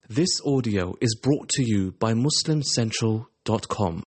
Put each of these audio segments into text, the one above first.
This audio is brought to you by MuslimCentral.com.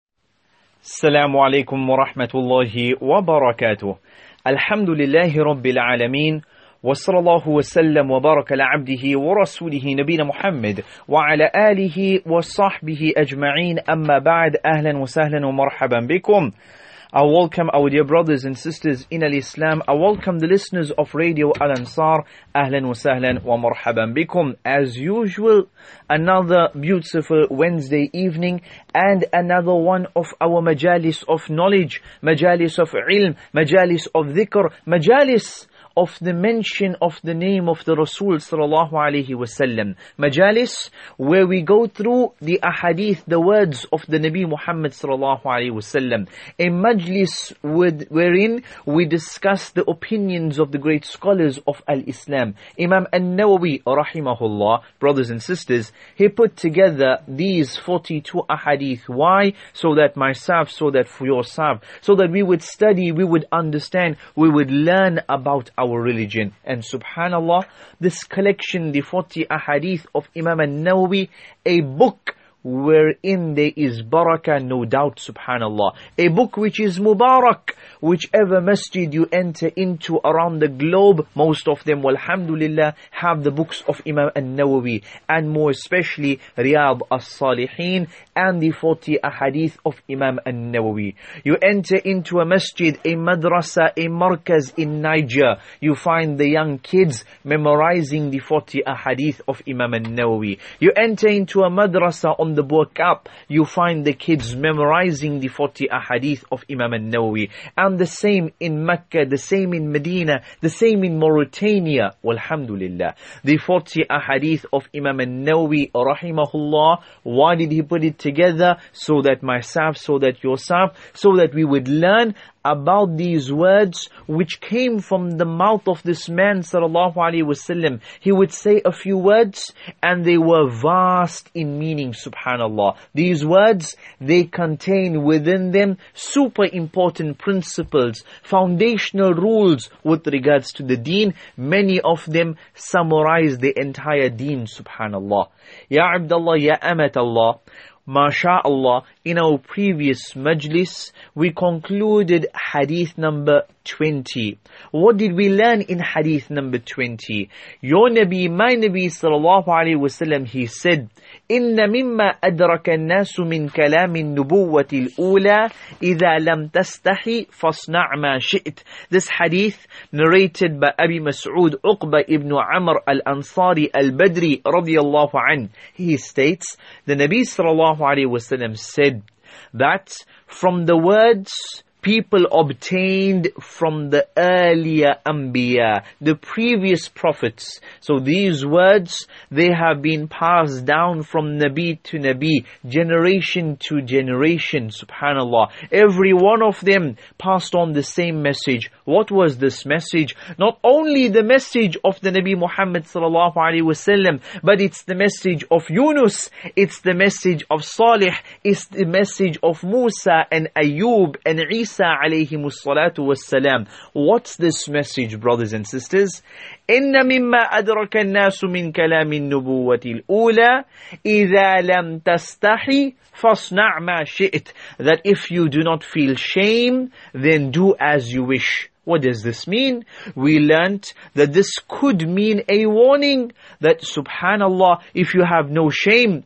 Assalamu alaikum wa rahmatullahi wa barakatuh. Alhamdulillahi rabbil alameen. Wa sallallahu wa sallam wa baraka ala abdihi wa rasulihi nabina Muhammad wa ala alihi wa sahbihi ajma'een. Amma ba'd. Ahlan wa sahlan wa marhaban bikum. I welcome our dear brothers and sisters in Al-Islam. I welcome the listeners of Radio Al-Ansar. Ahlan wa sahlan wa marhaban bikum. As usual, another beautiful Wednesday evening and another one of our majalis of knowledge, majalis of ilm, majalis of dhikr, majalis of the mention of the name of the Rasul sallallahu alaihi wasallam. Majalis where we go through the ahadith, the words of the Nabi Muhammad sallallahu alaihi wasallam. A majlis wherein we discuss the opinions of the great scholars of Al-Islam. Imam An-Nawawi rahimahullah, brothers and sisters, he put together these 42 ahadith. Why? So that myself, so that for yourself, so that we would study, we would understand, we would learn about our religion. And subhanallah, this collection, the 40 ahadith of Imam An-Nawawi, a book wherein there is barakah, no doubt, subhanallah. A book which is mubarak. Whichever masjid you enter into around the globe, most of them, walhamdulillah, have the books of Imam An-Nawawi, and more especially Riyadh as-Salihin and the 40 ahadith of Imam An-Nawawi. You enter into a masjid, a madrasa, a markaz in Niger, you find the young kids memorizing the 40 ahadith of Imam An-Nawawi. You enter into a madrasa on the Burqab, you find the kids memorizing the 40 ahadith of Imam An-Nawawi. And the same in Mecca, the same in Medina, the same in Mauritania, walhamdulillah. The 40 ahadith of Imam An-Nawawi rahimahullah, why did he put it together? So that myself, so that yourself, so that we would learn about these words which came from the mouth of this man sallallahu alaihi wasallam. He would say a few words and they were vast in meaning, subhanallah. These words, they contain within them super important principles, foundational rules with regards to the deen. Many of them summarize the entire deen, subhanallah. Ya Abdullah, Ya Amatallah, MashaAllah, in our previous majlis, we concluded hadith number 20. What did we learn in hadith number 20? Your Nabi, my Nabi sallallahu alayhi wasallam, he said, إِنَّ مِمَّا أَدْرَكَ النَّاسُ مِنْ كَلَامِ النُّبُوَّةِ الْأُولَى إِذَا لَمْ تَسْتَحِ فَاصْنَعْ مَا شِئْتَ. This hadith narrated by Abi Mas'ud Uqba ibn Amr al-Ansari al-Badri radiyallahu anhu. He states, the Nabi sallallahu alayhi wasallam said that from the words people obtained from the earlier Anbiya, the previous prophets. So these words, they have been passed down from Nabi to Nabi, generation to generation, subhanallah. Every one of them passed on the same message. What was this message? Not only the message of the Nabi Muhammad sallallahu alaihi wasallam, but it's the message of Yunus, it's the message of Salih, it's the message of Musa and Ayub and Isa alayhimus salatu wassalam. What's this message, brothers and sisters? إِنَّ مِمَّا أَدْرَكَ النَّاسُ مِنْ كَلَامِ النُّبُوَّةِ الْأُولَى إِذَا لَمْ تَسْتَحِ فَاصْنَعْ مَا شِئْتَ. That if you do not feel shame, then do as you wish. What does this mean? We learnt that this could mean a warning that subhanallah, if you have no shame,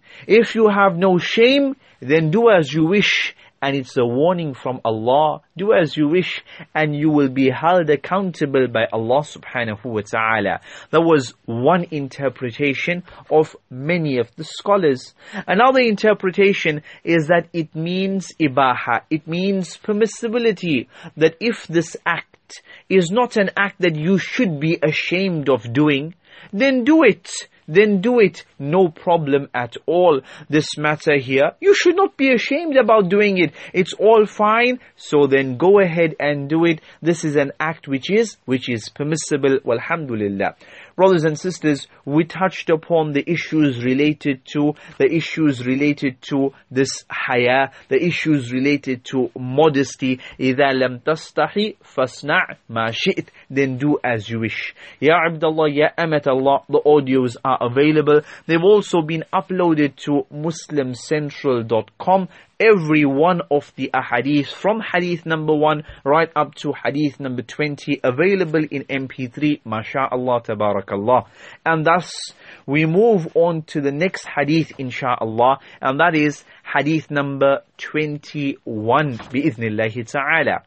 then do as you wish. And it's a warning from Allah. Do as you wish and you will be held accountable by Allah subhanahu wa ta'ala. That was one interpretation of many of the scholars. Another interpretation is that it means ibaha. It means permissibility. That if this act is not an act that you should be ashamed of doing, then do it. No problem at all. This matter here, you should not be ashamed about doing it. It's all fine. So then go ahead and do it. This is an act which is permissible. Walhamdulillah. brothers and sisters, we touched upon the issues related to this haya, the issues related to modesty. إِذَا لَمْ تَسْتَحِ فَاسْنَعْ مَا شِئْتَ. Then do as you wish. Ya Abdullah, Ya Amat Allah, the audios are available. They've also been uploaded to MuslimCentral.com. Every one of the ahadith from hadith number 1 right up to hadith number 20 available in MP3. MashaAllah, tabarakallah. And thus we move on to the next hadith, insha'Allah, and that is hadith number 21 bi'idhnillahi ta'ala.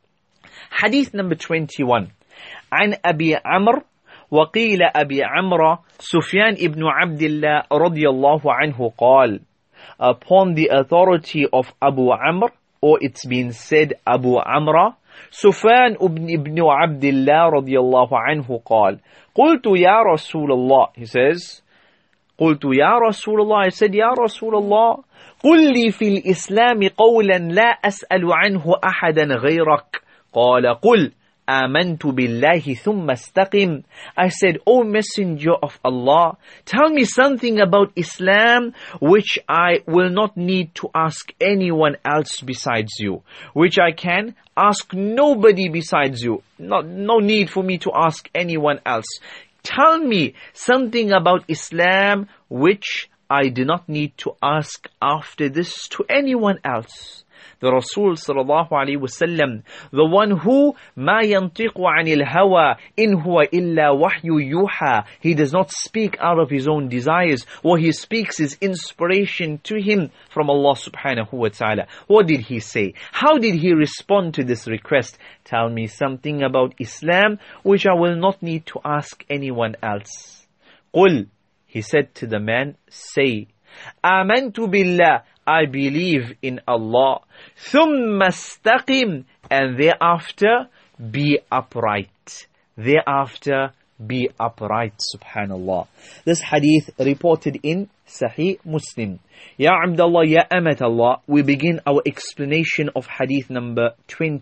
Hadith number 21. عن أبي عمرو وقيل أبي عمرو سفيان ibn Abdullah رضي الله عنه قال. Upon the authority of Abu Amr, or it's been said Abu Amra, Sufyan ibn Abdullah radiyallahu anhu قال. قلت يا رسول الله, he says, قلت يا رسول الله, I said, يا رسول الله, قل لي في الإسلام قولا لا أسأل عنه أحدا غيرك. قال قل آمنت بالله ثم استقم. I said, O Messenger of Allah, tell me something about Islam which I will not need to ask anyone else besides you, which I can ask nobody besides you. No need for me to ask anyone else. Tell me something about Islam which I do not need to ask after this to anyone else. The Rasul sallallahu alaihi wasallam, the one who ما ينطق عن الهوى إن هو إلا وحي يوحى, he does not speak out of his own desires. What he speaks is inspiration to him from Allah subhanahu wa ta'ala. What did he say? How did he respond to this request? Tell me something about Islam which I will not need to ask anyone else. قل, he said to the man, say, آمنت بالله, I believe in Allah. ثُمَّ اسْتَقِمْ, and thereafter be upright. Thereafter be upright. Subhanallah. This hadith reported in Sahih Muslim. Ya Abdullah, Ya Amat Allah, we begin our explanation of hadith number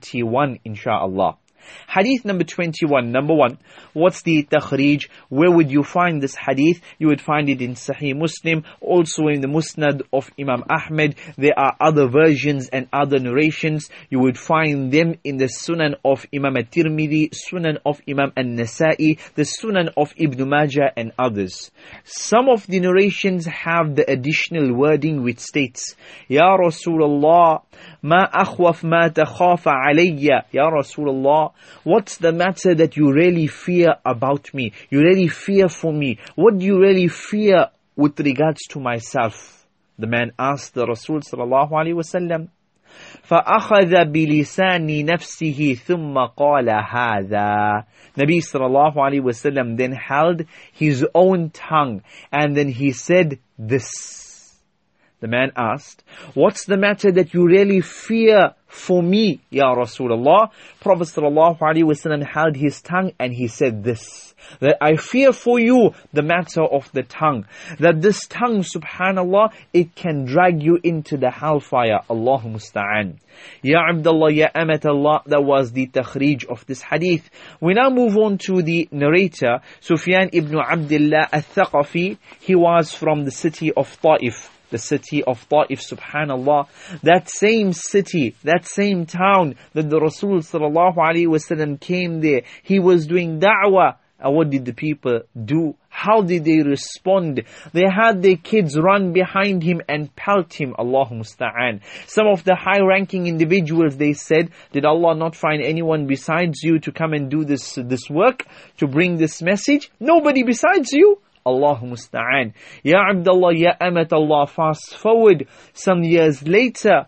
21, insha'Allah. Hadith number 21, number 1, what's the takhrij? Where would you find this hadith? You would find it in Sahih Muslim, also in the Musnad of Imam Ahmed. There are other versions and other narrations. You would find them in the Sunan of Imam At-Tirmidhi, Sunan of Imam An-Nasa'i, the Sunan of Ibn Majah and others. Some of the narrations have the additional wording which states, Ya Rasulullah, ma akhwaf ma takhafa alayya. Ya Rasulullah, what's the matter that you really fear about me? You really fear for me? What do you really fear with regards to myself? The man asked the Rasul sallallahu alaihi wasallam. فَأَخَذَ بِلِسَانِ نَفْسِهِ ثُمَّ قَالَ هَذَا. Nabi sallallahu alaihi wasallam then held his own tongue and then he said this. The man asked, what's the matter that you really fear for me, Ya Rasulullah? Prophet sallallahu alaihi wasallam held his tongue and he said this, that I fear for you the matter of the tongue, that this tongue, subhanallah, it can drag you into the hellfire. Allahu musta'an. Ya Abdullah, Ya Amat Allah, that was the takhrij of this hadith. We now move on to the narrator, Sufyan ibn Abdullah al-Thaqafi. He was from the city of Ta'if. The city of Ta'if, subhanallah, that same city, that same town that the Rasul sallallahu alaihi wasallam came there. He was doing da'wah. And what did the people do? How did they respond? They had their kids run behind him and pelt him. Allahu musta'an. Some of the high-ranking individuals, they said, did Allah not find anyone besides you to come and do this work, to bring this message? Nobody besides you? Allahu musta'an. Ya Abdullah, Ya Amat Allah, fast forward some years later,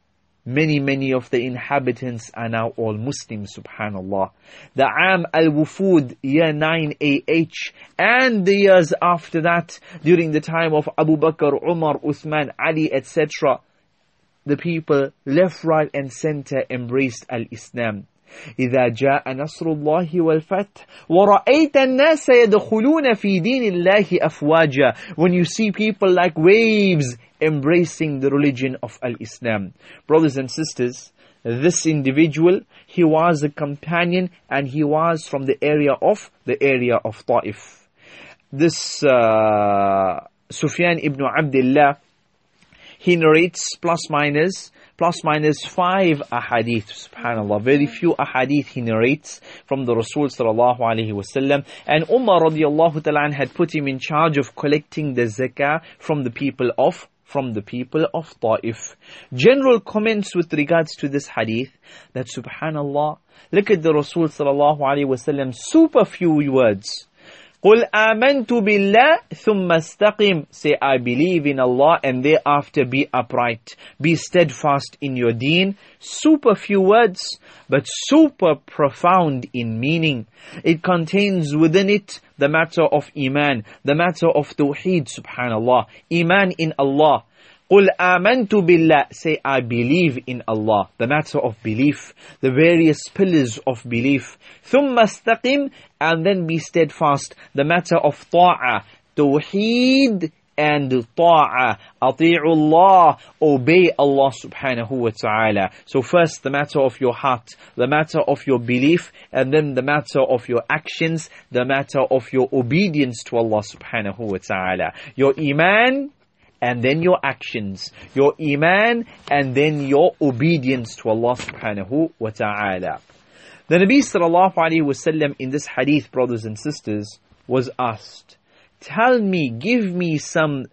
many of the inhabitants are now all Muslims, subhanallah. The Am al-Wufud, year 9 AH, and the years after that, during the time of Abu Bakr, Umar, Uthman, Ali, etc., the people left, right and center embraced al-Islam. إذا جاء نصر الله والفتح ورأيت الناس يدخلون في دين الله أفواجا. When you see people like waves embracing the religion of al-Islam. Brothers and sisters, this individual, he was a companion and he was from the area of Ta'if. this Sufyan ibn Abdullah, he narrates plus minus 5 ahadith. Subhanallah, very few ahadith he narrates from the Rasul sallallahu alaihi wasallam. And Umar radiallahu ta'ala had put him in charge of collecting the zakah from the people of Ta'if. General comments with regards to this hadith, that subhanallah, look at the Rasul sallallahu alaihi wasallam, super few words. قُلْ آمَنْتُ بِاللَّهِ ثُمَّ اسْتَقِمْ. Say, I believe in Allah, and thereafter be upright. Be steadfast in your deen. Super few words, but super profound in meaning. It contains within it the matter of Iman, the matter of Tawheed, subhanallah. Iman in Allah. قُلْ آمَنْتُ بِاللَّهِ. Say, I believe in Allah. The matter of belief, the various pillars of belief. ثُمَّ اسْتَقِمْ. And then be steadfast. The matter of ta'ah, tawheed and ta'ah. أطيعوا Allah. Obey Allah subhanahu wa ta'ala. So first the matter of your heart, the matter of your belief, and then the matter of your actions, the matter of your obedience to Allah subhanahu wa ta'ala. Your iman, and then your actions. Your iman, and then your obedience to Allah subhanahu wa ta'ala. The Nabi sallallahu alayhi wasallam in this hadith, brothers and sisters, was asked, tell me, give me some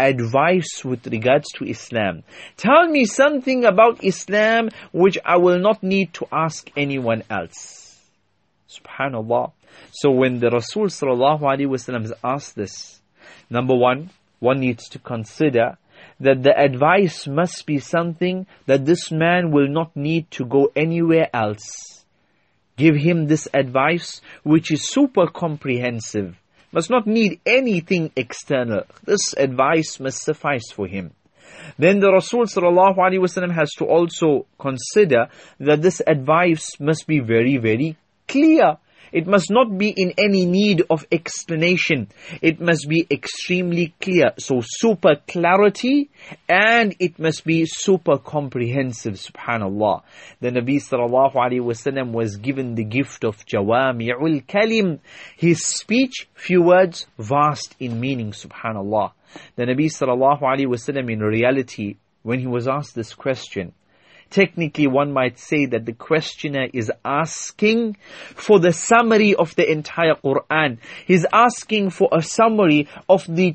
advice with regards to Islam. Tell me something about Islam which I will not need to ask anyone else. Subhanallah. So when the Rasul sallallahu alayhi wasallam is asked this, number one needs to consider that the advice must be something that this man will not need to go anywhere else. Give him this advice which is super comprehensive. Must not need anything external. This advice must suffice for him. Then the Rasul sallallahu alaihi wasallam has to also consider that this advice must be very, very clear. It must not be in any need of explanation. It must be extremely clear. So super clarity, and it must be super comprehensive. Subhanallah. The Nabi sallallahu alaihi wasallam was given the gift of Jawami'ul Kalim. His speech, few words, vast in meaning. Subhanallah. The Nabi sallallahu alaihi wasallam, in reality, when he was asked this question, technically, one might say that the questioner is asking for the summary of the entire Quran. He's asking for a summary of the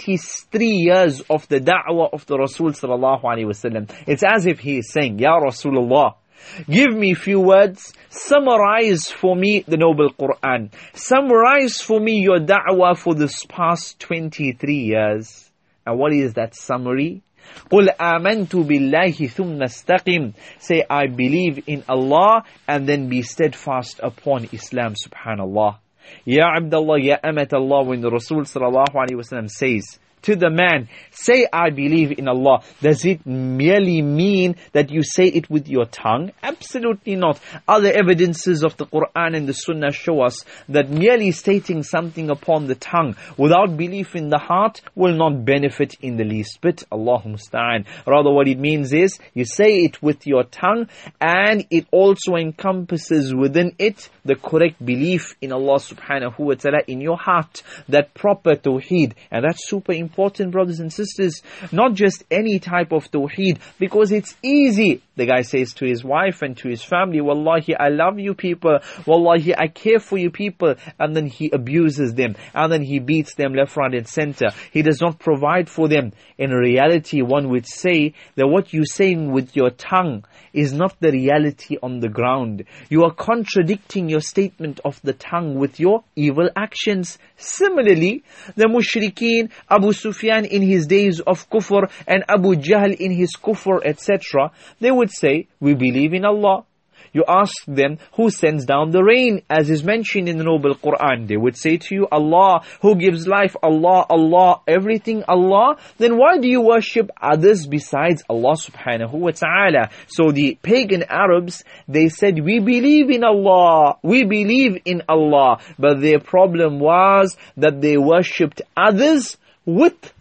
23 years of the da'wah of the Rasul sallallahu alaihi wasallam. It's as if he is saying, Ya Rasulullah, give me few words, summarize for me the noble Quran. Summarize for me your da'wah for this past 23 years. And what is that summary? قُلْ آمَنْتُ بِاللَّهِ ثُمَّ اسْتَقِمْ. Say, I believe in Allah, and then be steadfast upon Islam. Subhanallah. Ya Abdullah, Ya Amat Allah, when the Rasul sallallahu alaihi wasallam says to the man, say, I believe in Allah, does it merely mean that you say it with your tongue? Absolutely not. Other evidences of the Quran and the Sunnah show us that merely stating something upon the tongue without belief in the heart will not benefit in the least bit. Allahu musta'an. Rather, what it means is you say it with your tongue, and it also encompasses within it the correct belief in Allah subhanahu wa ta'ala in your heart, that proper tawheed. And that's super important, brothers and sisters. Not just any type of tawheed, because it's easy. The guy says to his wife and to his family, Wallahi, I love you people. Wallahi, I care for you people. And then he abuses them. And then he beats them left, right and center. He does not provide for them. In reality, one would say that what you're saying with your tongue is not the reality on the ground. You are contradicting your statement of the tongue with your evil actions. Similarly, the mushrikeen, Abu Sufyan in his days of kufr and Abu Jahl in his kufr, etc., they would say, we believe in Allah. You ask them, who sends down the rain, as is mentioned in the noble Quran? They would say to you, Allah. Who gives life? Allah, Allah, everything Allah. Then why do you worship others besides Allah subhanahu wa ta'ala? So the pagan Arabs, they said, we believe in Allah. We believe in Allah. But their problem was that they worshipped others with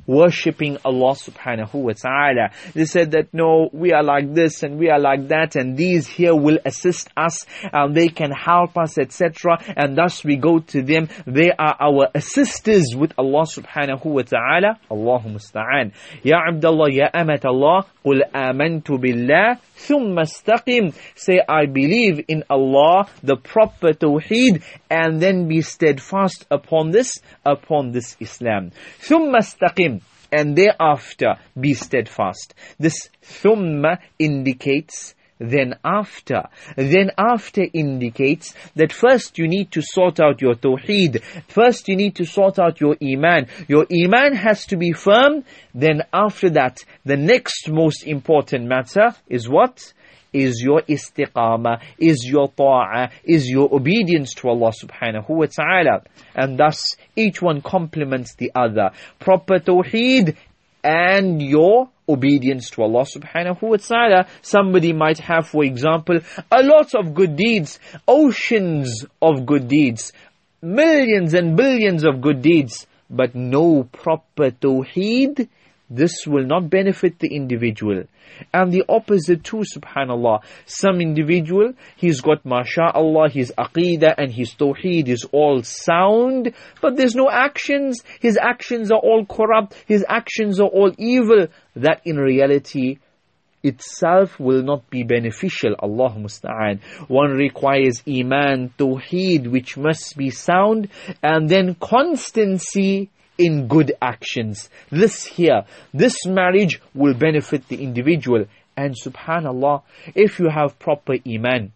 worshipping Allah subhanahu wa ta'ala. They said that no, we are like this and we are like that, and these here will assist us and they can help us, etc. And thus we go to them. They are our assisters with Allah subhanahu wa ta'ala. Allahu musta'an. Ya Abdullah, Ya Amat Allah, Qul amantu billah, thumma istaqim. Say, I believe in Allah, the proper tawheed, and then be steadfast upon this Islam. Thumma istaqim. And thereafter be steadfast. This thumma indicates then after. Then after indicates that first you need to sort out your tawheed. First you need to sort out your iman. Your iman has to be firm. Then after that, the next most important matter is what? Is your istiqamah, is your ta'ah, is your obedience to Allah subhanahu wa ta'ala. And thus each one complements the other. Proper tawheed and your obedience to Allah subhanahu wa ta'ala. Somebody might have, for example, a lot of good deeds, oceans of good deeds, millions and billions of good deeds, but no proper tawheed. This will not benefit the individual. And the opposite too, subhanallah. Some individual, he's got masha'Allah, his aqeedah and his tawheed is all sound, but there's no actions. His actions are all corrupt. His actions are all evil. That in reality itself will not be beneficial. Allahu musta'an. One requires iman, tawheed, which must be sound, and then constancy in good actions. This marriage will benefit the individual. And subhanallah, if you have proper iman,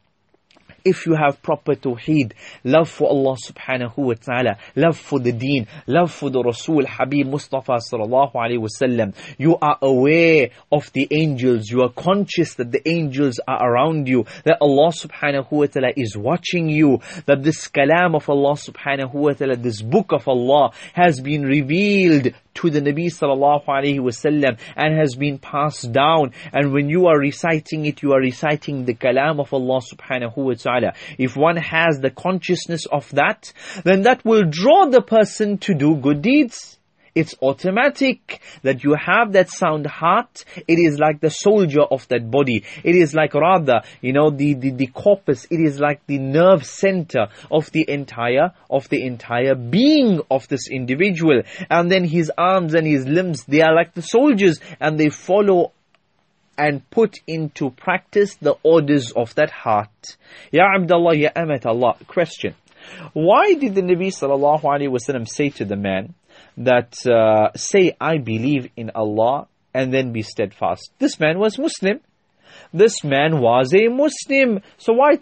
if you have proper tawheed, love for Allah subhanahu wa ta'ala, love for the deen, love for the Rasul Habib Mustafa sallallahu alayhi wa sallam, you are aware of the angels, you are conscious that the angels are around you, that Allah subhanahu wa ta'ala is watching you, that this kalam of Allah subhanahu wa ta'ala, this book of Allah has been revealed to the Nabi sallallahu alayhi wasallam and has been passed down, and when you are reciting it, you are reciting the kalam of Allah subhanahu wa ta'ala. If one has the consciousness of that, then that will draw the person to do good deeds. It's automatic that you have that sound heart. It is like the soldier of that body. It is like rather, the corpus. It is like the nerve center of the entire being of this individual. And then his arms and his limbs, they are like the soldiers, and they follow and put into practice the orders of that heart. Ya Abdullah, Ya Amat Allah. Question. Why did the Nabi sallallahu alaihi wasallam say to the man that say, I believe in Allah, and then be steadfast? This man was Muslim. This man was a Muslim. So why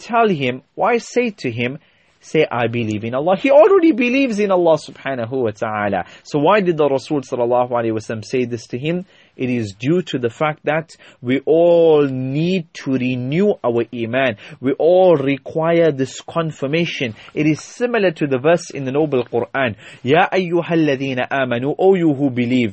say to him, say, I believe in Allah? He already believes in Allah subhanahu wa ta'ala. So why did the Rasul sallallahu alaihi wasallam say this to him? It is due to the fact that we all need to renew our iman. We all require this confirmation. It is similar to the verse in the Noble Quran. Ya ayyuhalladhina amanu, O you who believe.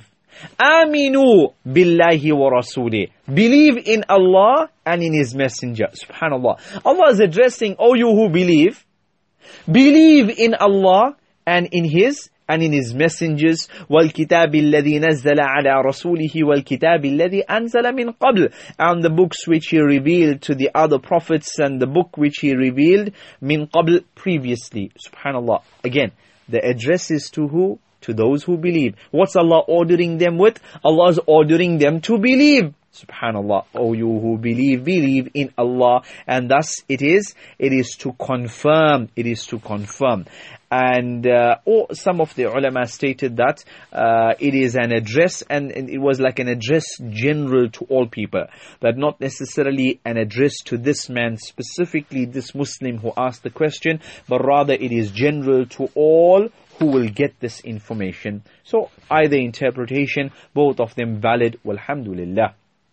Aminu billahi wa rasulih. Believe in Allah and in His Messenger. Subhanallah. Allah is addressing, O you who believe. Believe in Allah and in His messengers. وَالْكِتَابِ الَّذِي نَزَّلَ عَلَى رَسُولِهِ وَالْكِتَابِ الَّذِي أَنزَلَ مِنْ قَبْلِ. And the books which He revealed to the other prophets, and the book which He revealed min qabl, previously. Subhanallah. Again, the address is to who? To those who believe. What's Allah ordering them with? Allah is ordering them to believe. Subhanallah. O you who believe in Allah. And thus it is to confirm. It is to confirm. And some of the ulama stated that it is an address, and it was like an address general to all people. That not necessarily an address to this man specifically, this Muslim who asked the question, but rather it is general to all who will get this information. So either interpretation, both of them valid. Walhamdulillah.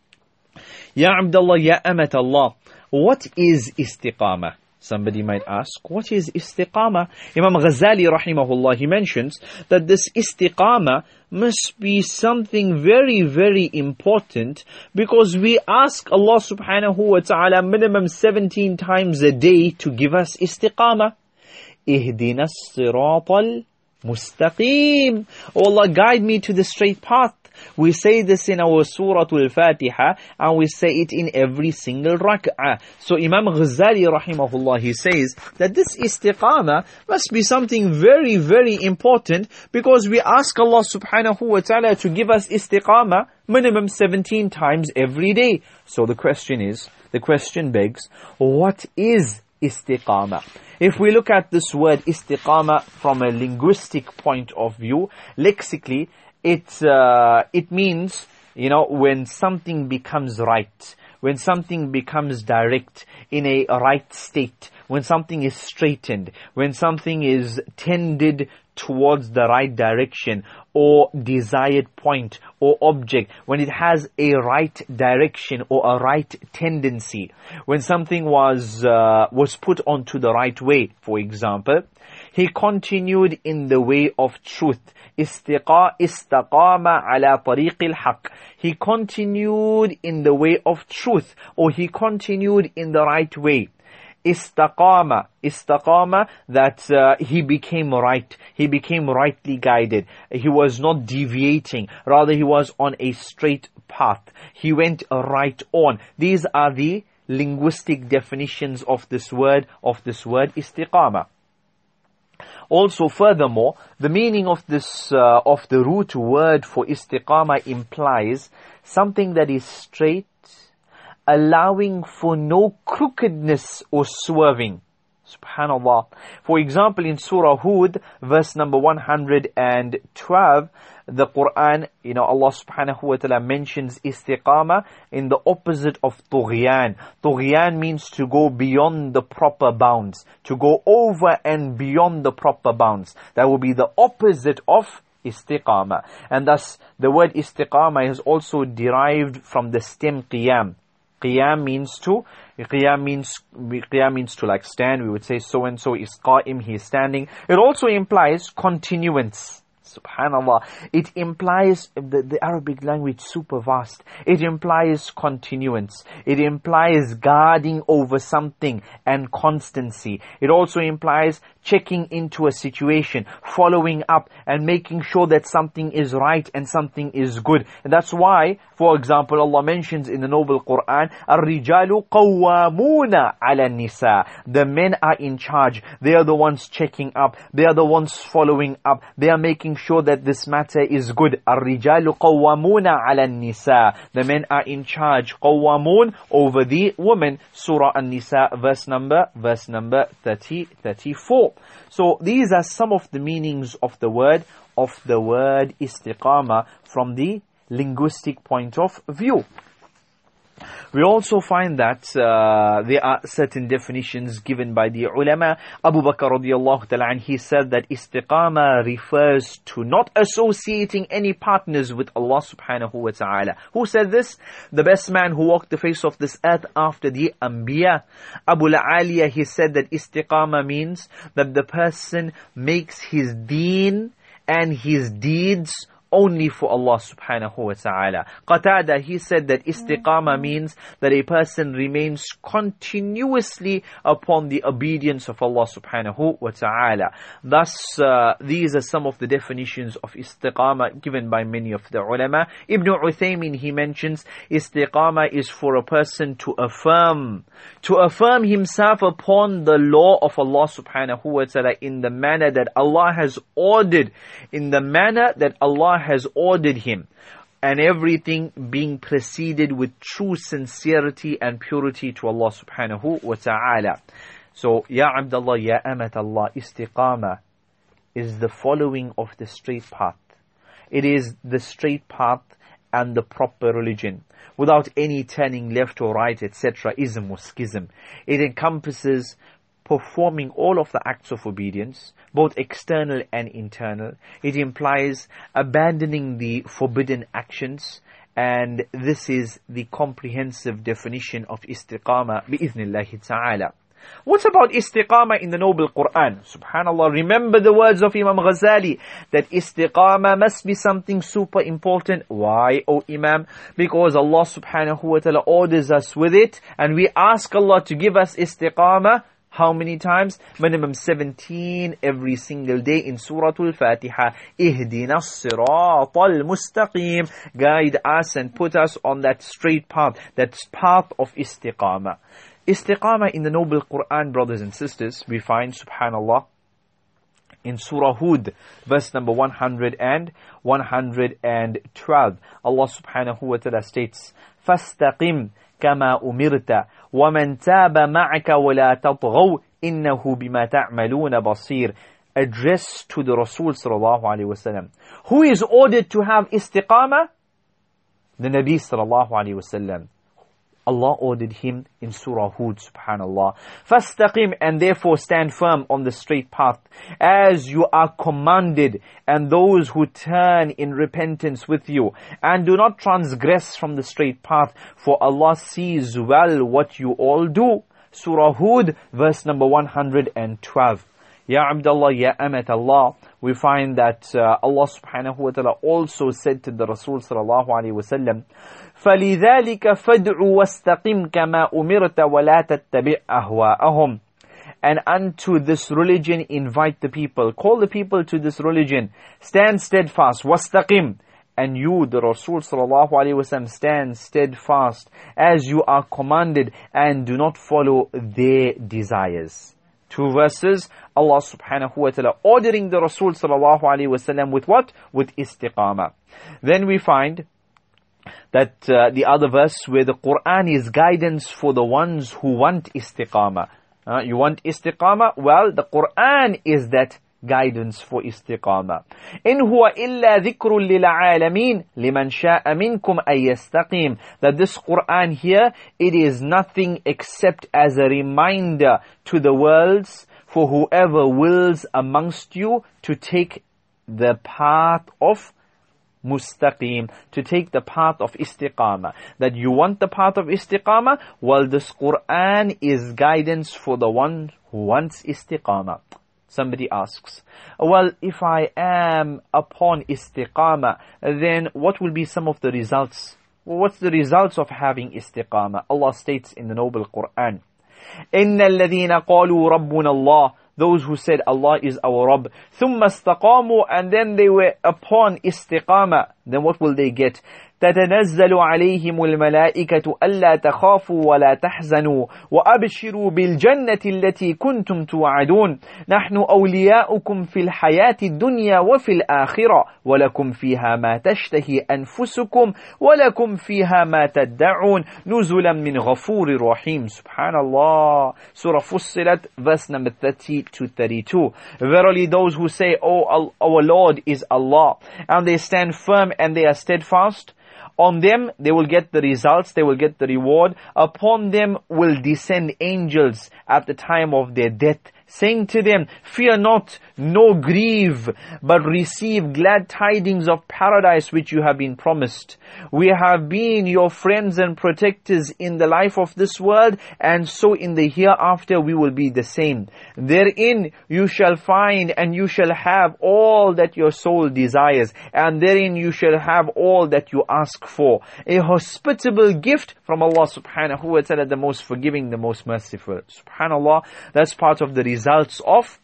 Ya Abdullah, Ya Amat Allah, what is istiqamah? Somebody might ask, what is istiqamah? Imam Ghazali rahimahullah, he mentions that this istiqamah must be something very, very important, because we ask Allah subhanahu wa ta'ala minimum 17 times a day to give us istiqamah. Ihdina as-siratal Mustaqim. Oh Allah, guide me to the straight path. We say this in our Surah Al-Fatiha, and we say it in every single rak'ah. So Imam Ghazali rahimahullah, he says that this istiqamah must be something very, very important, because we ask Allah subhanahu wa ta'ala to give us istiqamah minimum 17 times every day. So the question begs, what is istiqamah? If we look at this word istiqamah from a linguistic point of view, lexically, it means, when something becomes right, when something becomes direct, in a right state, when something is straightened, when something is tended towards the right direction, or desired point, or object, when it has a right direction or a right tendency, when something was put onto the right way. For example, he continued in the way of truth. Istaqama ala tariq al-haq. He continued in the way of truth, or he continued in the right way. Istaqama, that he became right. He became rightly guided. He was not deviating. Rather, he was on a straight path. He went right on. These are the linguistic definitions of this word istiqama. Also, furthermore, the meaning of this, of the root word for istiqama implies something that is straight, allowing for no crookedness or swerving. Subhanallah. For example, in Surah Hud, verse number 112, the Quran, Allah subhanahu wa ta'ala mentions istiqama in the opposite of tughyan. Tughyan means to go beyond the proper bounds, to go over and beyond the proper bounds. That will be the opposite of istiqama. And thus, the word istiqama is also derived from the stem qiyam. Qiyam means to like stand. We would say so and so is qa'im, he is standing. It also implies continuance. Subhanallah. It implies, the Arabic language super vast. It implies continuance. It implies guarding over something and constancy. It also implies checking into a situation, following up and making sure that something is right and something is good. And that's why, for example, Allah mentions in the Noble Quran, الرِّجَالُ قَوَّامُونَ عَلَى النِّسَاءِ. The men are in charge. They are the ones checking up. They are the ones following up. They are making sure that this matter is good. الرِّجَالُ قَوَّامُونَ عَلَى النِّسَاءِ. The men are in charge. قَوَّامُون, over the women. Surah An-Nisa, verse number 34. So these are some of the meanings of the word istiqama from the linguistic point of view. We also find that there are certain definitions given by the ulama. Abu Bakr radiallahu ta'ala, he said that istiqama refers to not associating any partners with Allah subhanahu wa ta'ala. Who said this? The best man who walked the face of this earth after the Anbiya. Abu al-Aliya, he said that istiqama means that the person makes his deen and his deeds only for Allah subhanahu wa ta'ala. Qatada, he said that istiqama means that a person remains continuously upon the obedience of Allah subhanahu wa ta'ala. Thus, these are some of the definitions of istiqama given by many of the ulama. Ibn Uthaymin, he mentions istiqama is for a person to affirm himself upon the law of Allah subhanahu wa ta'ala in the manner that Allah has ordered, him, and everything being preceded with true sincerity and purity to Allah subhanahu wa ta'ala. So, Ya Abdullah, Ya Amat Allah, istiqama is the following of the straight path. It is the straight path and the proper religion, without any turning left or right, etc., ism or schism. It encompasses performing all of the acts of obedience, both external and internal. It implies abandoning the forbidden actions, and this is the comprehensive definition of istiqama bi'ithnillahi ta'ala. What about istiqama in the Noble Quran? Subhanallah, remember the words of Imam Ghazali, that istiqama must be something super important. Why, O Imam? Because Allah subhanahu wa ta'ala orders us with it, and we ask Allah to give us istiqama. How many times? Minimum 17 every single day in Surah Al-Fatiha. Ihdina as-siratal mustaqim. Guide us and put us on that straight path, that path of istiqamah. Istiqamah in the noble Quran, brothers and sisters, we find, subhanallah, in Surah Hud, verse number 100 and 112. Allah subhanahu wa ta'ala states, فَاسْتَقِمْ كَمَا أُمِرْتَ وَمَنْ تَابَ مَعَكَ وَلَا تَطْغَوْا إِنَّهُ بِمَا تَعْمَلُونَ بَصِيرٌ. Address to the Rasul sallallahu alayhi wa sallam. Who is ordered to have istiqamah? The Nabi sallallahu alayhi wa sallam. Allah ordered him in Surah Hud, subhanallah. فَاسْتَقِمْ, and therefore stand firm on the straight path, as you are commanded, and those who turn in repentance with you, and do not transgress from the straight path, for Allah sees well what you all do. Surah Hud, verse number 112. Ya Abdullah, Ya Amat Allah, we find that Allah subhanahu wa ta'ala also said to the Rasul sallallahu alayhi wa sallam, فَلِذَلِكَ فَادْعُ وَاسْتَقِمْ كَمَا أُمِرْتَ وَلَا تَتَّبِعْ أَهْوَاءَهُمْ. And unto this religion invite the people, call the people to this religion, stand steadfast, وَاسْتَقِمْ. And you, the Rasul sallallahu alayhi wa sallam, stand steadfast as you are commanded, and do not follow their desires. 2 verses, Allah subhanahu wa ta'ala ordering the Rasul sallallahu alayhi wa sallam with what? With istiqamah. Then we find that the other verse where the Quran is guidance for the ones who want istiqamah. You want istiqamah? Well, the Quran is that guidance for istiqamah. إِنْ هُوَ إِلَّا ذِكْرٌ لِلْعَالَمِينَ لِمَنْ شَاءَ مِنْكُمْ أَن يَسْتَقِيمَ. That this Quran here, it is nothing except as a reminder to the worlds for whoever wills amongst you to take the path of mustaqim, to take the path of istiqamah. That you want the path of istiqamah? Well, this Quran is guidance for the one who wants istiqamah. Somebody asks, well, if I am upon istiqamah, then what will be some of the results? Well, what's the results of having istiqamah? Allah states in the noble Quran, إِنَّ الَّذِينَ قَالُوا رَبُّنَا اللَّهِ. Those who said Allah is our Rabb, ثُمَّ اسْتَقَامُوا, and then they were upon istiqamah, then what will they get? تتنزل عليهم الملائكة ألا تخافوا ولا تحزنوا وأبشروا بالجنة التي كنتم توعدون نحن أولياؤكم في الحياة الدنيا وفي الآخرة ولكم فيها ما تشتهي أنفسكم ولكم فيها ما تدعون نزلا من غفور رحيم. Subhanallah. Surah Fussilat, verse number 30 to 32. Verily those who say, Oh, our Lord is Allah, and they stand firm and they are steadfast, on them they will get the results, they will get the reward. Upon them will descend angels at the time of their death, saying to them, fear not, nor grieve, but receive glad tidings of paradise which you have been promised. We have been your friends and protectors in the life of this world, and so in the hereafter we will be the same. Therein you shall find and you shall have all that your soul desires, and therein you shall have all that you ask for. A hospitable gift from Allah subhanahu wa ta'ala, the most forgiving, the most merciful. Subhanallah, that's part of the results of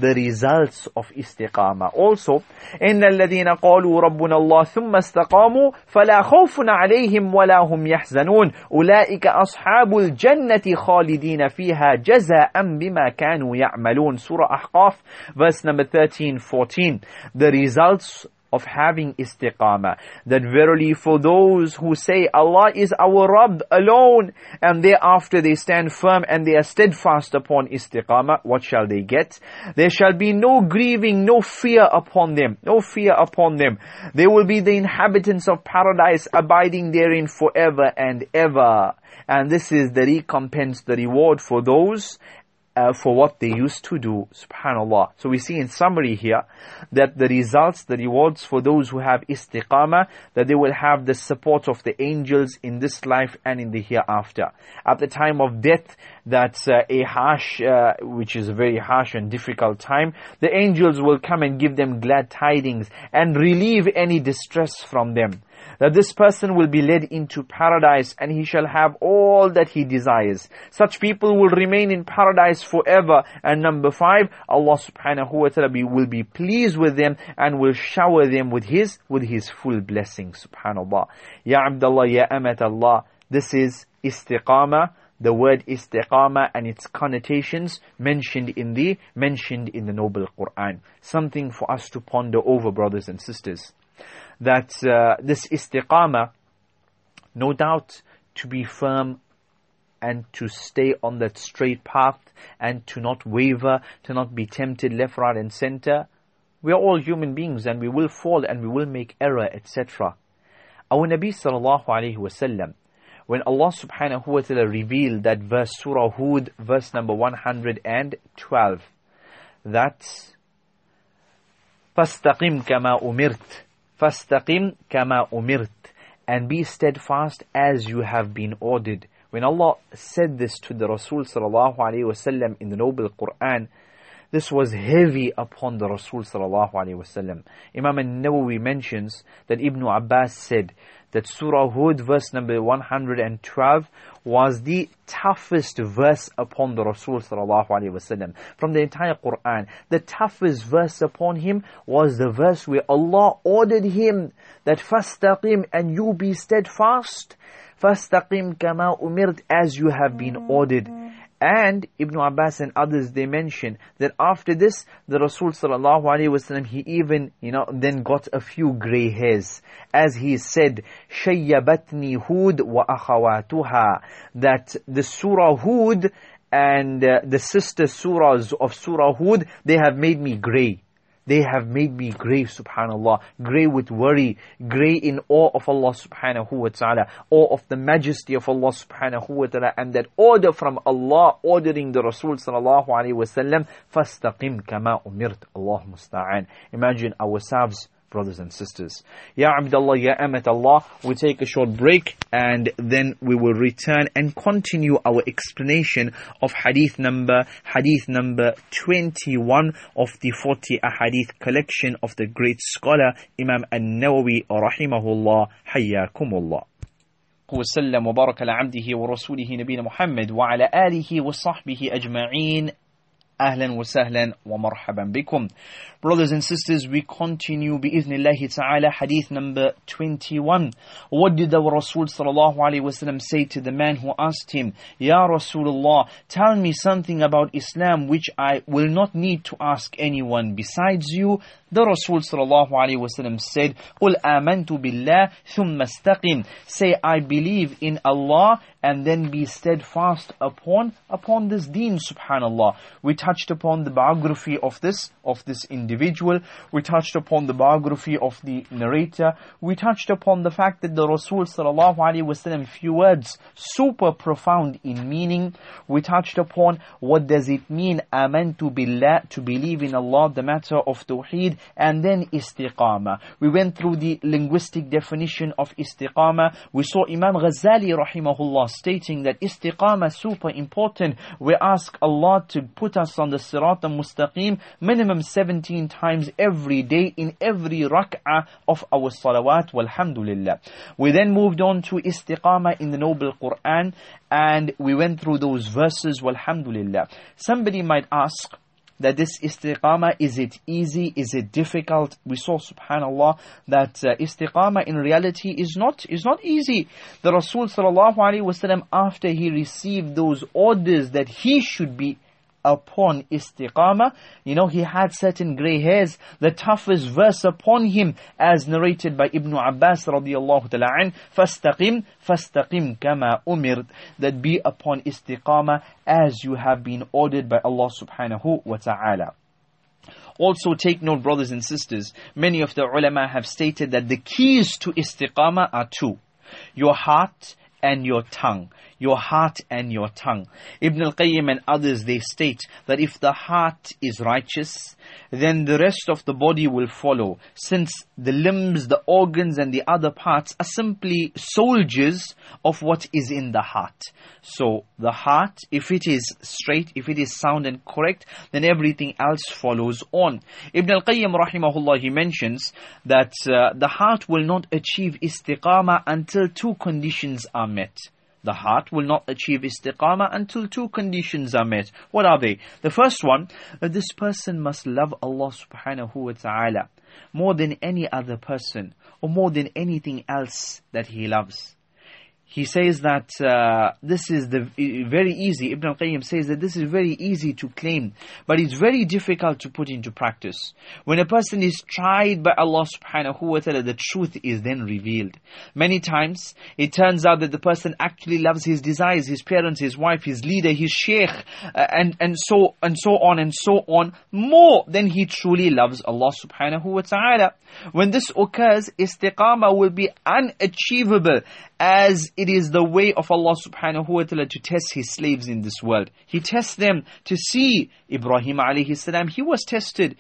istiqamah. Also, إِنَّ الَّذِينَ قَالُوا رَبُّنَا اللَّهُ ثُمَّ اسْتَقَامُوا فَلَا خَوْفٌ عَلَيْهِمْ وَلَا هُمْ يَحْزَنُونَ أُولَئِكَ أَصْحَابُ الْجَنَّةِ خَالِدِينَ فِيهَا جَزَاءً بِمَا كَانُوا يَعْمَلُونَ. Surah Ahqaf, verse number 13-14. The results of having istiqamah, that verily for those who say Allah is our Rabb alone, and thereafter they stand firm and they are steadfast upon istiqamah, what shall they get? There shall be no grieving, no fear upon them, no fear upon them. They will be the inhabitants of paradise, abiding therein forever and ever. And this is the recompense, the reward for those for what they used to do. Subhanallah. So we see in summary here that the results, the rewards for those who have istiqamah, that they will have the support of the angels in this life and in the hereafter. At the time of death, that's a harsh, which is a very harsh and difficult time, the angels will come and give them glad tidings and relieve any distress from them. that this person will be led into paradise and he shall have all that he desires. Such people will remain in paradise forever. And number 5, Allah subhanahu wa ta'ala will be pleased with them and will shower them with His full blessing. Subhanallah. Ya Abdullah, Ya Amat Allah. This is istiqamah. The word istiqamah and its connotations mentioned in the Noble Quran. Something for us to ponder over, brothers and sisters. That this istiqamah, no doubt, to be firm and to stay on that straight path and to not waver, to not be tempted left, right and center. We are all human beings and we will fall and we will make error, etc. Our Nabi sallallahu alayhi wa sallam, when Allah subhanahu wa ta'ala revealed that verse, Surah Hud, verse number 112, that فَاسْتَقِمْ كَمَا أُمِرْتَ فَاسْتَقِمْ كَمَا أُمِرْتَ, and be steadfast as you have been ordered. When Allah said this to the Rasul sallallahu alayhi wa sallam in the Noble Quran, this was heavy upon the Rasul sallallahu alayhi wa sallam. Imam al-Nawawi mentions that Ibn Abbas said that Surah Hud verse number 112 was the toughest verse upon the Rasul sallallahu alayhi wa sallam. From the entire Quran, the toughest verse upon him was the verse where Allah ordered him that فَاسْتَقِمْ, and you be steadfast. فَاسْتَقِمْ كَمَا أُمِرْتَ, as you have been ordered. And Ibn Abbas and others, they mention that after this, the Rasul sallallahu alaihi wasallam, he even, then got a few grey hairs. As he said, شَيَّبَتْنِي هُود وَأَخَوَاتُهَا, that the Surah Hud and the sister surahs of Surah Hud, they have made me grey. They have made me grey, subhanallah, grey with worry, grey in awe of Allah subhanahu wa ta'ala, awe of the majesty of Allah subhanahu wa ta'ala, and that order from Allah ordering the Rasul sallallahu alayhi wa sallam, فَاسْتَقِمْ كَمَا أُمِرْتَ. Allah musta'an. Imagine ourselves, brothers and sisters. Ya Abdullah, Ya Amat Allah, we take a short break and then we will return and continue our explanation of hadith number 21 of the 40 ahadith collection of the great scholar Imam An-Nawawi rahimahullah. Hayyakumullah. وسلم وبارك على عبده ورسوله نبينا محمد وعلى آله وصحبه أجمعين. أهلا وسهلا ومرحبا بكم. Brothers and sisters, we continue بإذن ta'ala hadith number 21. What did the Rasul sallallahu alayhi wa sallam say to the man who asked him, Ya Rasulullah, tell me something about Islam which I will not need to ask anyone besides you? The Rasul sallallahu alayhi wa sallam said, قُلْ آمَنْتُ بِاللَّهِ ثُمَّ اسْتَقِمْ. Say, I believe in Allah and then be steadfast upon this deen, subhanallah. We touched upon the biography of this individual. We touched upon the biography of the narrator. We touched upon the fact that the Rasul sallallahu alaihi wasallam, few words super profound in meaning. We touched upon what does it mean, amantu billah, to believe in Allah, the matter of tawheed, and then istiqamah. We went through the linguistic definition of istiqamah. We saw Imam Ghazali rahimahullah stating that istiqamah super important. We ask Allah to put us on the sirat al-mustaqim minimum 17 times every day in every rak'ah of our salawat, walhamdulillah. We then moved on to istiqamah in the Noble Quran and we went through those verses, walhamdulillah. Somebody might ask that this istiqamah, is it easy, is it difficult? We saw, subhanallah, that istiqamah in reality is not easy. The Rasul sallallahu alaihi wasallam, after he received those orders that he should be upon istiqamah, he had certain grey hairs. The toughest verse upon him, as narrated by Ibn Abbas radiyallahu ta'ala an, فَاسْتَقِمْ كَمَا أُمِرْتَ, that be upon istiqamah as you have been ordered by Allah subhanahu wa ta'ala. Also take note, brothers and sisters, many of the ulama have stated that the keys to istiqamah are two: your heart and your tongue. your heart and your tongue. Ibn al-Qayyim and others, they state that if the heart is righteous, then the rest of the body will follow, since the limbs, the organs and the other parts are simply soldiers of what is in the heart. So the heart, if it is straight, if it is sound and correct, then everything else follows on. Ibn al-Qayyim rahimahullah, he mentions that the heart will not achieve istiqamah until two conditions are met. The heart will not achieve istiqamah until two conditions are met. What are they? The first one, that this person must love Allah subhanahu wa ta'ala more than any other person, or more than anything else that he loves. He says that this is very easy. Ibn al-Qayyim says that this is very easy to claim, but it's very difficult to put into practice. When a person is tried by Allah subhanahu wa ta'ala, the truth is then revealed. Many times, it turns out that the person actually loves his desires, his parents, his wife, his leader, his sheikh, and so on, more than he truly loves Allah subhanahu wa ta'ala. When this occurs, istiqamah will be unachievable, as it is the way of Allah subhanahu wa ta'ala to test His slaves in this world. He tests them to see. Ibrahim alayhi salam, he was tested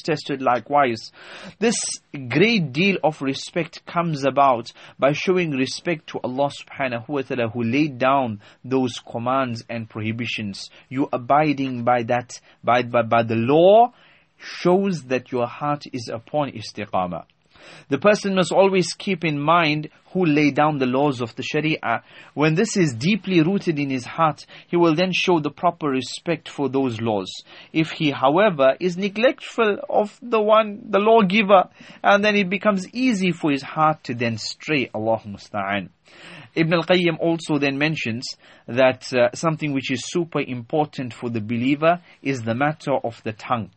likewise. This great deal of respect comes about by showing respect to Allah subhanahu wa ta'ala, who laid down those commands and prohibitions. You abiding by that, by the law, shows that your heart is upon istiqamah. The person must always keep in mind who laid down the laws of the Sharia. When this is deeply rooted in his heart, he will then show the proper respect for those laws. If he, however, is neglectful of the lawgiver, and then it becomes easy for his heart to then stray. Allahu musta'an. Ibn al-Qayyim also then mentions that something which is super important for the believer is the matter of the tongue.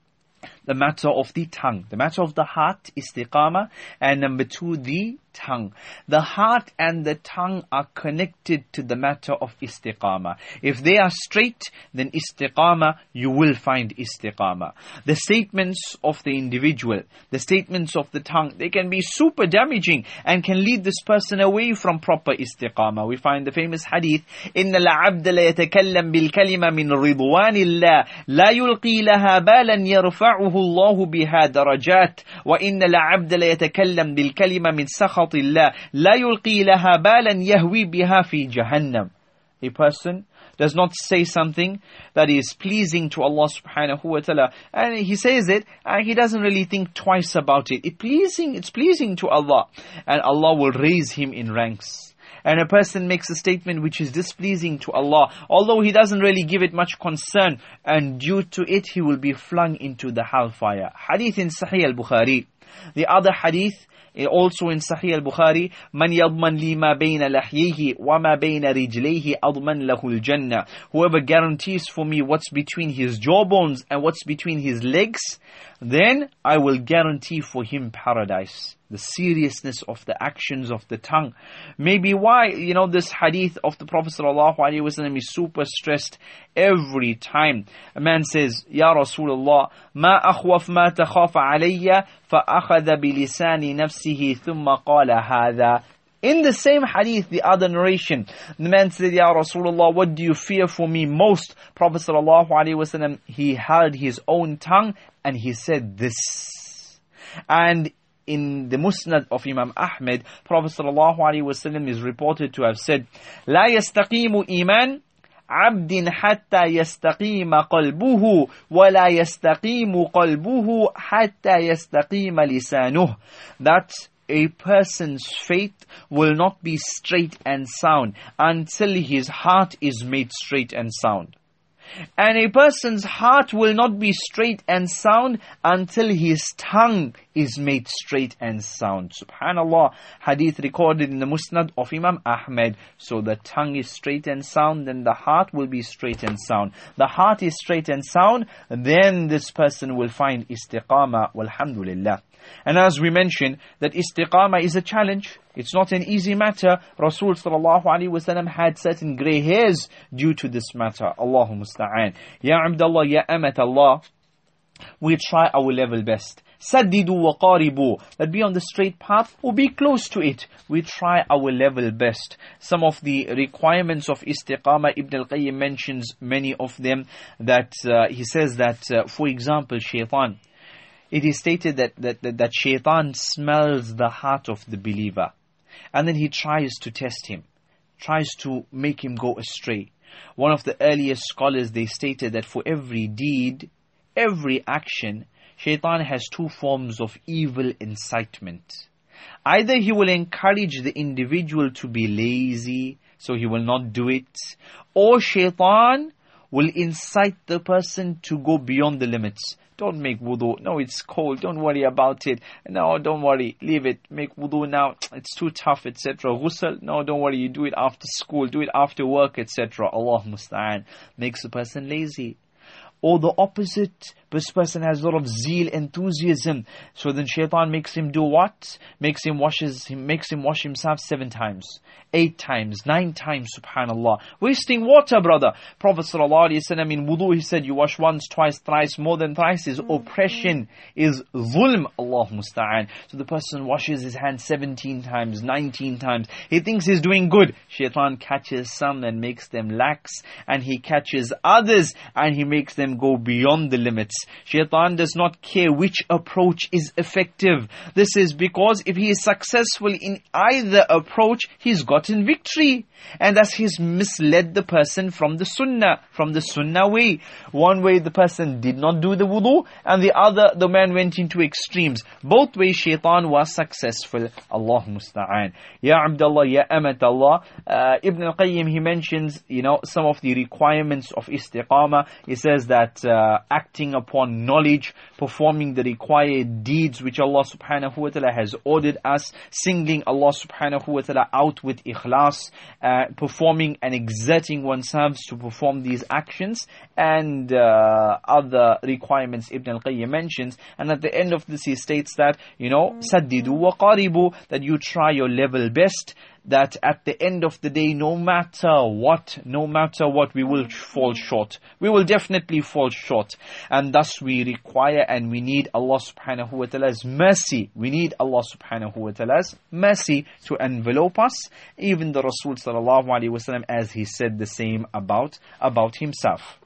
The matter of the tongue. The matter of the heart, istiqamah. And number two, the tongue. The heart and the tongue are connected to the matter of istiqamah. If they are straight, then istiqamah, you will find istiqamah. The statements of the individual, the statements of the tongue, they can be super damaging and can lead this person away from proper istiqamah. We find the famous hadith, إِنَّ الْعَبْدَ لَيَتَكَلَّمْ بِالْكَلِمَةِ مِنْ رِضْوَانِ اللَّهِ لَا يُلْقِي لَهَا بَالًا يَرْفَعُهُ اللَّهُ بِهَا دَرَجَاتٍ وَإِنَّ الْعَبْدَ لَيَتَكَلَّمْ بِالْكَلِمَةِ مِنْ سَخَطِ الله لا يلقي لها بالا يهوي بها في جهنم. A person does not say something that is pleasing to Allah subhanahu wa ta'ala, and he says it and he doesn't really think twice about it. It's pleasing to Allah, and Allah will raise him in ranks. And a person makes a statement which is displeasing to Allah, although he doesn't really give it much concern, and due to it he will be flung into the hellfire. Hadith in Sahih al-Bukhari. The other hadith also in Sahih al-Bukhari, Man yadman li ma bayna lahyayhi wa ma bayna rijlayhi adman lahu al-jannah. Whoever guarantees for me what's between his jawbones and what's between his legs, then I will guarantee for him paradise. The seriousness of the actions of the tongue. Maybe why, this hadith of the Prophet ﷺ is super stressed every time. A man says, Ya Rasulullah, ma akhwaf ma takhaf alayya, fa akhadha bilisani nafsihi thumma qala hadha. In the same hadith, the other narration, the man said, Ya Rasulullah, what do you fear for me most? Prophet ﷺ, he held his own tongue and he said this. And in the Musnad of Imam Ahmed, Prophet ﷺ is reported to have said, لا يستقيم إيمان عبد حتى يستقيم قلبه ولا يستقيم قلبه حتى يستقيم لسانه. That a person's faith will not be straight and sound until his heart is made straight and sound. And a person's heart will not be straight and sound until his tongue is made straight and sound. Subhanallah, hadith recorded in the Musnad of Imam Ahmed. So the tongue is straight and sound, then the heart will be straight and sound. The heart is straight and sound, then this person will find istiqamah, walhamdulillah. And as we mentioned, that istiqamah is a challenge. It's not an easy matter. Rasul sallallahu alaihi wasallam had certain grey hairs due to this matter. Allahu musta'an. Ya Abdullah, Ya Amat Allah, we try our level best. Saddidu wa qaribu, that be on the straight path or be close to it. We try our level best. Some of the requirements of istiqamah, Ibn al-Qayyim mentions many of them, that he says that, for example, shaitan. It is stated that shaitan smells the heart of the believer. And then he tries to test him, tries to make him go astray. One of the earliest scholars, they stated that for every deed, every action, shaitan has two forms of evil incitement. Either he will encourage the individual to be lazy, so he will not do it, or shaitan will incite the person to go beyond the limits. Don't make wudu. No, it's cold. Don't worry about it. No, don't worry. Leave it. Make wudu now. It's too tough, etc. Ghusl. No, don't worry. You do it after school. Do it after work, etc. Allah musta'an. Makes the person lazy. Or the opposite, this person has a lot of zeal, enthusiasm. So then shaitan makes him do what? Makes him wash himself 7 times, 8 times, 9 times, subhanallah. Wasting water, brother. Prophet ﷺ in wudu, he said, you wash once, twice, thrice, more than thrice is oppression, is zulm, Allah musta'an. So the person washes his hands 17 times, 19 times. He thinks he's doing good. Shaitan catches some and makes them lax, and he catches others and he makes them go beyond the limits. Shaitan does not care which approach is effective. This is because if he is successful in either approach, he's gotten victory. And thus he's misled the person from the sunnah way. One way the person did not do the wudu, and the other, the man went into extremes. Both ways shaitan was successful. Allah musta'an. Ya Abdullah, Ya Amat Allah. Ibn al-Qayyim, he mentions, some of the requirements of istiqamah. He says that acting upon knowledge, performing the required deeds which Allah subhanahu wa ta'ala has ordered us, singling Allah subhanahu wa ta'ala out with ikhlas, performing and exerting oneself to perform these actions, and other requirements Ibn al-Qayyim mentions. And at the end of this he states that, saddidu wa qaribu, that you try your level best, that at the end of the day, no matter what, we will fall short. We will definitely fall short. And thus we require and we need Allah subhanahu wa ta'ala's mercy. We need Allah subhanahu wa ta'ala's mercy to envelope us. Even the Rasul sallallahu alaihi wasallam, as he said the same about himself.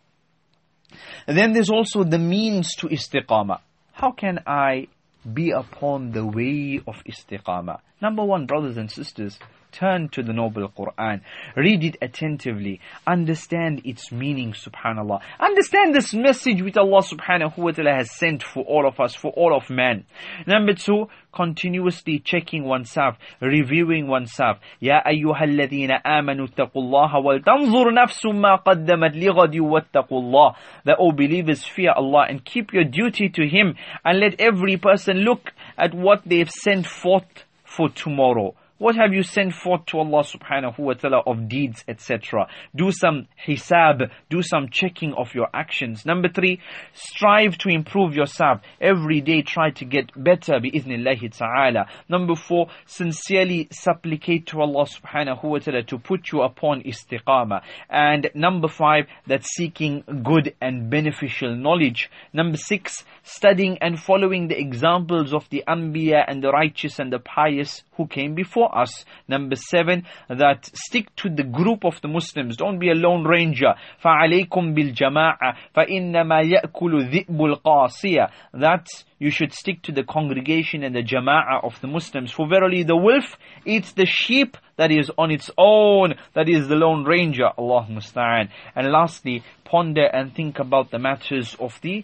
And then there's also the means to istiqamah. How can I be upon the way of istiqamah? Number one, brothers and sisters, turn to the Noble Quran. Read it attentively. Understand its meaning, subhanallah. Understand this message which Allah subhanahu wa ta'ala has sent for all of us, for all of man. Number two, continuously checking oneself, reviewing oneself. Ya ayyuhalladhina amanu taqullaha wal tanzur nafsum ma qaddamat lighadi wattaqullah. That, O believers, fear Allah and keep your duty to Him, and let every person look at what they have sent forth for tomorrow. What have you sent forth to Allah subhanahu wa ta'ala of deeds, etc.? Do some hisab, do some checking of your actions. Number three, strive to improve yourself. Every day try to get better, bi'iznillahi ta'ala. Number four, sincerely supplicate to Allah subhanahu wa ta'ala to put you upon istiqamah. And number five, that seeking good and beneficial knowledge. Number six, studying and following the examples of the Anbiya and the righteous and the pious who came before us. Number seven, that stick to the group of the Muslims. Don't be a lone ranger. فَعَلَيْكُمْ بِالْجَمَاعَةِ فَإِنَّمَا يَأْكُلُ ذِئْبُ الْقَاسِيَةِ. That you should stick to the congregation and the jama'ah of the Muslims. For verily the wolf eats the sheep that is on its own, that is the lone ranger. Allah musta'an. And lastly, ponder and think about the matters of the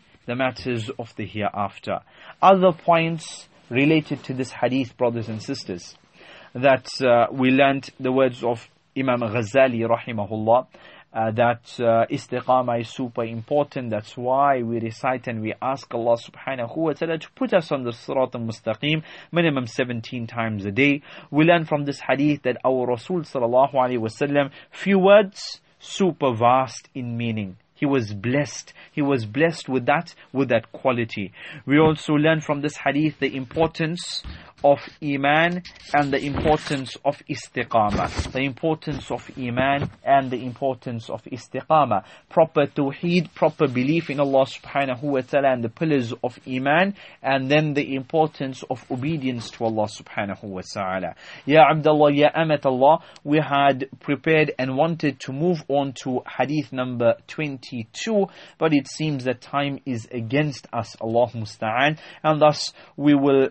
hereafter. Other points related to this hadith, brothers and sisters, that we learnt the words of Imam Ghazali rahimahullah, that istiqamah is super important. That's why we recite and we ask Allah subhanahu wa ta'ala to put us on the Sirat al-Mustaqim minimum 17 times a day. We learn from this hadith that our Rasul sallallahu alaihi wasallam, few words, super vast in meaning. He was blessed. He was blessed with that quality. We also learn from this hadith the importance of Iman and the importance of Istiqamah. The importance of Iman and the importance of Istiqamah. Proper Tawheed, proper belief in Allah subhanahu wa ta'ala and the pillars of Iman, and then the importance of obedience to Allah subhanahu wa ta'ala. Ya Abdullah, Ya Amat Allah, we had prepared and wanted to move on to hadith number 22, but it seems that time is against us, Allah musta'an, and thus we will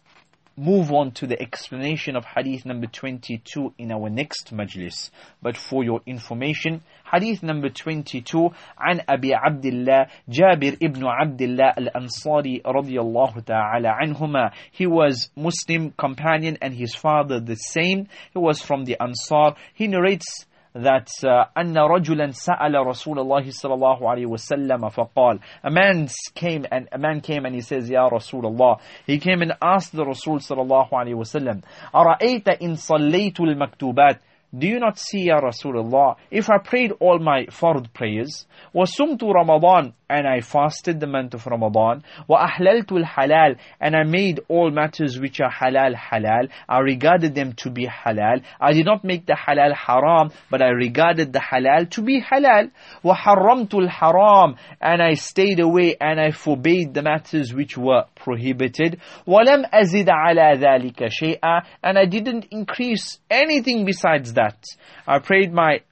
move on to the explanation of hadith number 22 in our next majlis. But for your information, hadith number 22, عن أبي عبد الله جابر ibn عبد الله الأنصاري رضي الله تعالى عنهما. He was Muslim companion and his father the same. He was from the Ansar. He narrates that أن رجلا سأل رسول الله صلى الله عليه وسلم فقال, a man came and he says, Ya Rasulullah, he came and asked the Rasul صلى الله عليه وسلم, أرأيت إن صليت المكتوبات, do you not see, Ya Rasulullah, if I prayed all my fard prayers, وَصُمْتُ رَمَضَانَ, and I fasted the month of Ramadan, وَأَحْلَلْتُ الْحَلَالِ, and I made all matters which are halal, halal, I regarded them to be halal, I did not make the halal haram, but I regarded the halal to be halal, وَحَرَّمْتُ الْحَرَامِ, and I stayed away and I forbade the matters which were prohibited, وَلَمْ أَزِدَ عَلَى ذَلِكَ شَيْئًا, and I didn't increase anything besides that. I prayed my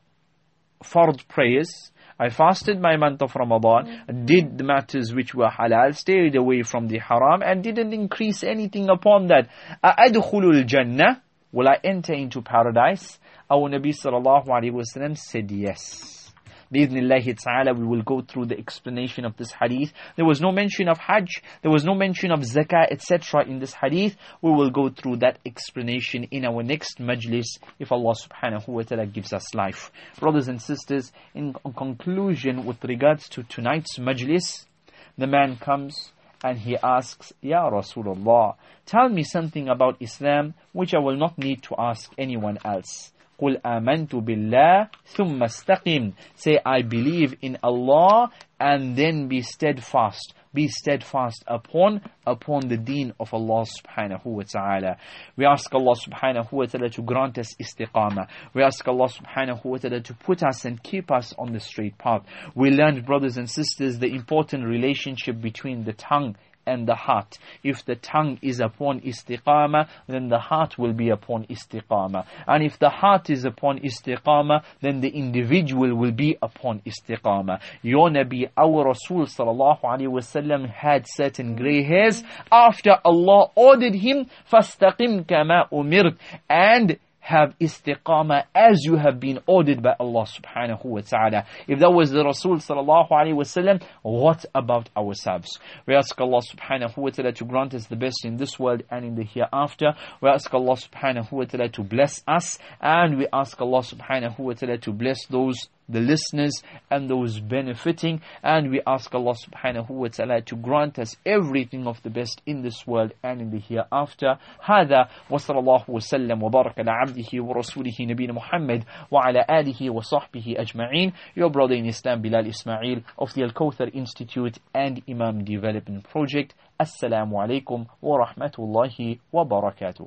fard prayers, I fasted my month of Ramadan, did the matters which were halal, stayed away from the haram, and didn't increase anything upon that. أَأَدْخُلُ الْجَنَّةِ, will I enter into paradise? Our Nabi sallallahu alayhi wa sallam said yes. Bi-idhnillahi ta'ala, we will go through the explanation of this hadith. There was no mention of Hajj, there was no mention of Zakah, etc. in this hadith. We will go through that explanation in our next majlis, if Allah subhanahu wa ta'ala gives us life. Brothers and sisters, in conclusion with regards to tonight's majlis, the man comes and he asks, Ya Rasulullah, tell me something about Islam which I will not need to ask anyone else. قُلْ آمَنْتُ بِاللَّهِ ثُمَّ اسْتَقِمْ, say I believe in Allah and then be steadfast. Be steadfast upon the deen of Allah subhanahu wa ta'ala. We ask Allah subhanahu wa ta'ala to grant us istiqamah. We ask Allah subhanahu wa ta'ala to put us and keep us on the straight path. We learned, brothers and sisters, the important relationship between the tongue and the heart. If the tongue is upon istiqamah, then the heart will be upon istiqamah. And if the heart is upon istiqamah, then the individual will be upon istiqamah. Your Nabi, our Rasul sallallahu alayhi wa sallam, had certain grey hairs after Allah ordered him, فَاسْتَقِمْ كَمَا أُمِرْتَ, and have istiqamah as you have been ordered by Allah subhanahu wa ta'ala. If that was the Rasul sallallahu alayhi wa sallam, what about ourselves? We ask Allah subhanahu wa ta'ala to grant us the best in this world and in the hereafter. We ask Allah subhanahu wa ta'ala to bless us, and we ask Allah subhanahu wa ta'ala to bless the listeners and those benefiting, and we ask Allah subhanahu wa ta'ala to grant us everything of the best in this world and in the hereafter. هذا وصلى الله وسلم وبارك على عبده ورسوله نبينا محمد وعلى آله وصحبه أجمعين. Your brother in Islam, Bilal Ismail of the Al-Kawthar Institute and Imam Development Project. Assalamu alaikum wa rahmatullahi wa barakatuh.